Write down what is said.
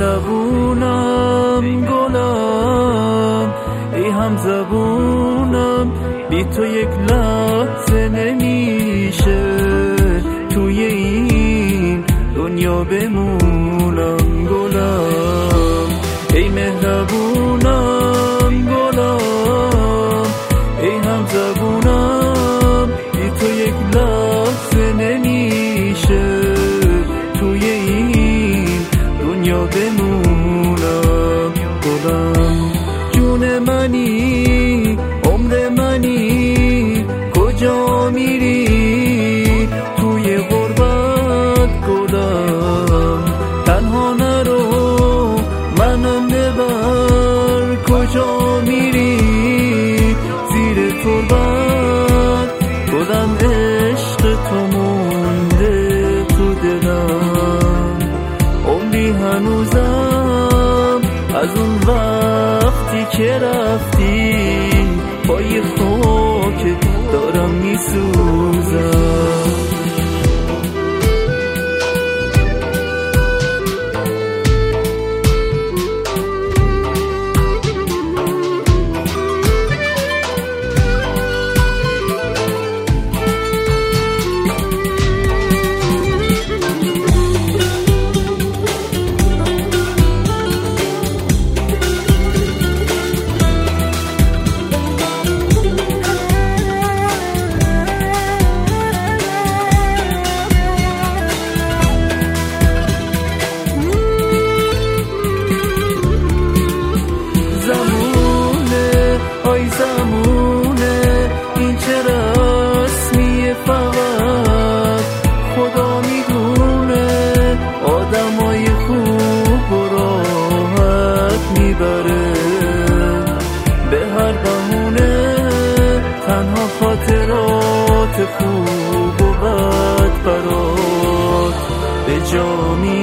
مهربونم گلم، ای هم زبونم، بی تو یک لحظه نمیشه توی این دنیا بمونم گلم. ای مهربونم گلم، ای هم زبونم، بی تو یک لحظه نمیشه توی این دنیا بمونم گلم. جون منی، عمر منی، کجا میری توی غربت گلم؟ تنها نرو منم ببر، کجا میری زیر تربت گلم؟ عشق تو مونده تو دلم، عمری هنوزم از اون وقتی که رفتی پای خاک دارم میسوزم. زمونه این چه رسمیه، فقط خدا میدونه آدمای خوب و راحت میبره به هر بهونه، تنها خاطرات خوب و بد برات به جا